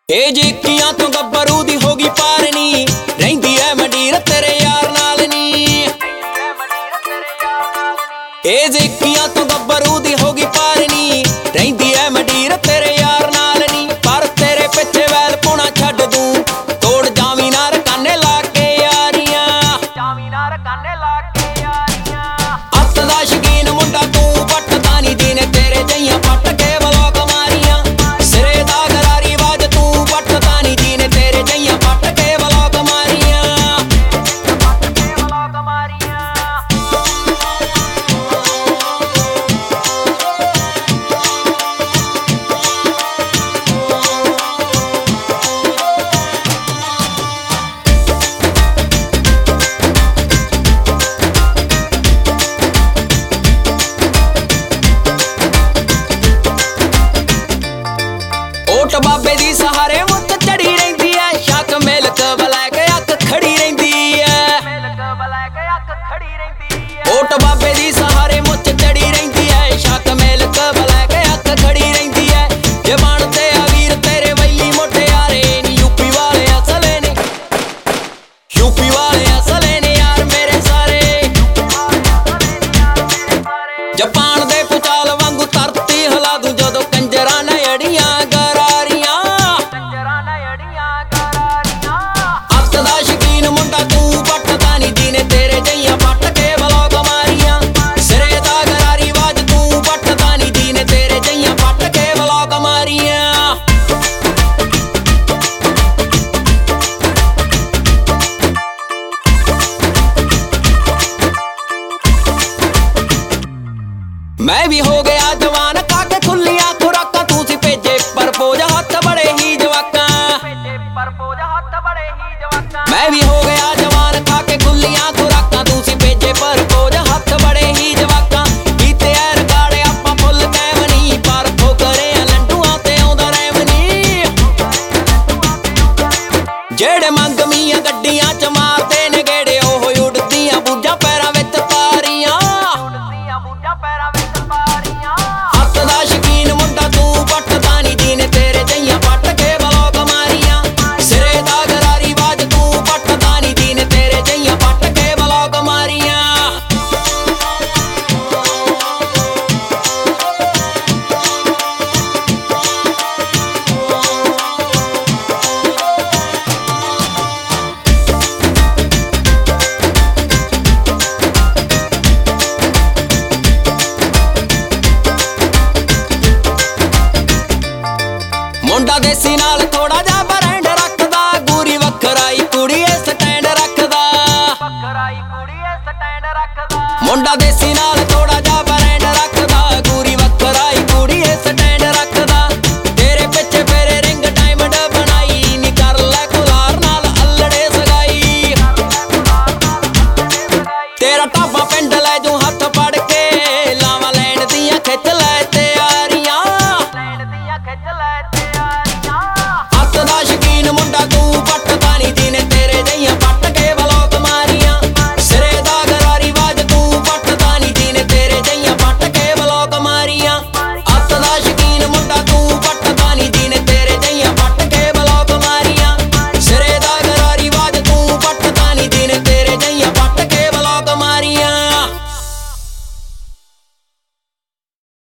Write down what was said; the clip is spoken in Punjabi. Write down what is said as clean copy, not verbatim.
ਇਹ ਜਿੱਕੀਆਂ ਤੋਂ ਗੱਭਰੂ ਦੀ ਹੋ ਗਈ ਪਾਰਨੀ, ਰਹਿੰਦੀ ਐ ਮੰਡੀਰ ਤੇਰੇ ਯਾਰ ਨਾਲ ਨੀ। ਇਹ ਜਿੱਕੀਆਂ ਤੋਂ ਗੱਭਰੂ ਦੀ ਹੋ ਗਈ ਪਾਰਨੀ, ਰਹਿੰਦੀ ਐ ਮੰਡੀਰ ਤੇਰੇ ਯਾਰ ਨਾਲ ਨੀ। ਪਰ ਤੇਰੇ ਪਿੱਛੇ ਵੈਲ ਪਾਉਣਾ ਛੱਡ ਦੂੰ, ਤੋੜ ਜਾਵੀਂ ਨਾ ਰਕਾਨੇ ਲਾ ਕੇ ਯਾਰੀਆਂ, ਜਾਵੀਂ ਨਾ ਰਕਾਨੇ ਲਾ ਕੇ ਯਾਰੀਆਂ। ਅੱਤ ਦਾ ਸ਼ਕੀਨ ਮੁੰਡਾ ਤੂੰ ਪੱਟਦਾ ਨੀ, ਜਿਹਨੇ ਤੇਰੇ ਜਈਆਂ ਪੱਟ ਕੇ ਵਲੋਗ ਮਾਰੀਆਂ। ਸਿਰੇ ਦਾ ਗਰਾਰੀ ਬਾਜ ਤੂੰ ਪੱਟਦਾ ਨੀ, ਜਿਹਨੇ ਤੇਰੇ ਜਈਆਂ ਪੱਟ ਕੇ ਵਲੋਗ ਮਾਰੀਆਂ, ਪੱਟ ਕੇ ਵਲੋਗ ਮਾਰੀਆਂ। ਓਟ ਬਾਬੇ ਦੀ ਸਹਾਰੇ ਮੁੱਤ ਚੜੀ ਰਹਿੰਦੀ ਐ, ਸ਼ੱਕ ਮਿਲਕ ਬਲੈਕ ਅੱਖ ਖੜੀ ਰਹਿੰਦੀ ਐ, ਮਿਲਕ ਬਲੈਕ ਅੱਖ ਖੜੀ ਰਹਿੰਦੀ ਐ। ਓਟ ਬਾਬੇ ਦੀ ਸਹਾਰੇ ਮੁੱਤ ਚੜੀ ਰਹਿੰਦੀ ਐ, ਸ਼ੱਕ ਮਿਲਕ ਬਲੈਕ ਅੱਖ ਖੜੀ ਰਹਿੰਦੀ ਐ। ਜੇ ਬਣਦੇ ਆ ਵੀਰ ਤੇਰੇ ਵੈਲੀ ਮੁਟਿਆਰੇ ਨੀ, ਯੂਪੀ ਵਾਲੇ ਅਸਲੇ ਨੇ, ਯੂਪੀ ਵਾਲੇ ਅਸਲੇ ਨੇ ਯਾਰ ਮੇਰੇ ਸਾਰੇ। ਜਾਪਾਨ ਦੇ ਪੁਚਾਲ ਵਾਂਗੂ ਧਰਤੀ ਹਿਲਾ ਦੂੰ, ਜਦੋਂ ਕੰਜਰਾਂ ਨੇ ਅੜੀਆਂ ਮੁੰਡਾ ਤੂੰ ਪੱਟਦਾ ਨੀ, ਜਿਹਨੇ ਤੇਰੇ ਜਈਆਂ ਪੱਟ ਕੇ ਵਲੋਗ ਮਾਰੀਆਂ। ਸਿਰੇ ਦਾ ਗਰਾਰੀ ਬਾਜ ਤੂੰ ਪੱਟਦਾ ਨੀ, ਜਿਹਨੇ ਤੇਰੇ ਜਈਆਂ ਪੱਟ ਕੇ ਵਲੋਗ ਮਾਰੀਆਂ। ਮੈਂ ਵੀ ਹੋ ਗਿਆ ਜਵਾਨ, ਖਾ ਕੇ ਖੁੱਲੀਆਂ ਖੁਰਾਕਾਂ, ਤੂੰ ਸੀ ਭੇਜੇ ਪਰਪੋਜ ਹੱਥ ਬੜੇ ਹੀ ਜਵਾਕਾਂ, ਪਰਪੋਜ ਹੱਥ ਬੜੇ ਹੀ ਜਵਾਕਾਂ। ਮੈਂ ਵੀ ਹੋ ਗਿਆ ਜਵਾਨ, ਖਾ ਕੇ ਖੁੱਲੀਆਂ ਖੁਰਾਕਾਂ, ਤੂੰ ਸੀ ਭੇਜੇ ਪਰਪੋਜ ਹੱਥ ਬੜੇ ਹੀ ਜਵਾਕਾਂ। ਕੀਤੇ ਐ ਰਗਾੜੇ ਆਪਾਂ ਫੁੱਲ ਕੈਮ ਨੀ, ਪਰ ਠੋਕਰੇ ਆ ਲੰਡੂਆਂ ਤੇ ਆਉਂਦਾ ਰੈਮ ਨੀ। ਜਿਹੜੇ ਮੰਗਮੀਆਂ ਗੱਡੀਆਂ ਚ ਮਾਰਦੇ ਨੇ ਗੇੜੇ, ਉਹ ਉੱਡਦੀਆਂ ਬੂਝਾਂ ਪੈਰਾਂ ਵਿੱਚ ਤਾਰੀਆਂ, ਉੱਡਦੀਆਂ ਬੂਝਾਂ ਪੈਰਾਂ ਵਿੱਚ ਤਾਰੀਆਂ। ਹੱਥ ਦਾ ਸ਼ਕੀਨ ਮੁੰਡਾ ਤੂੰ ਪੱਟਦਾ ਨੀ, ਜਿਹਨੇ ਤੇਰੇ ਜਈਆਂ ਪੱਟ ਕੇ ਵਲੋਗ ਮਾਰੀਆਂ। ਸਿਰੇ ਦਾ ਗਰਾਰੀ ਬਾਜ ਤੂੰ ਪੱਟਦਾ ਨੀ, ਜਿਹਨੇ ਤੇਰੇ ਜਈਆਂ ਪੱਟ ਕੇ ਵਲੋਗ ਮਾਰੀਆਂ। ਮੁੰਡਾ ਦੇਸੀ ਨਾਲ ਥੋੜਾ ਜਿਹਾ ਬਰੈਂਡ ਰੱਖਦਾ, ਗੂਰੀ ਵੱਖਰਾਈ ਕੁੜੀਏ ਸਟੈਂਡ ਰੱਖਦਾ, ਵੱਖਰਾਈ ਕੁੜੀਏ ਸਟੈਂਡ ਰੱਖਦਾ। ਮੁੰਡਾ ਦੇਸੀ ਨਾਲ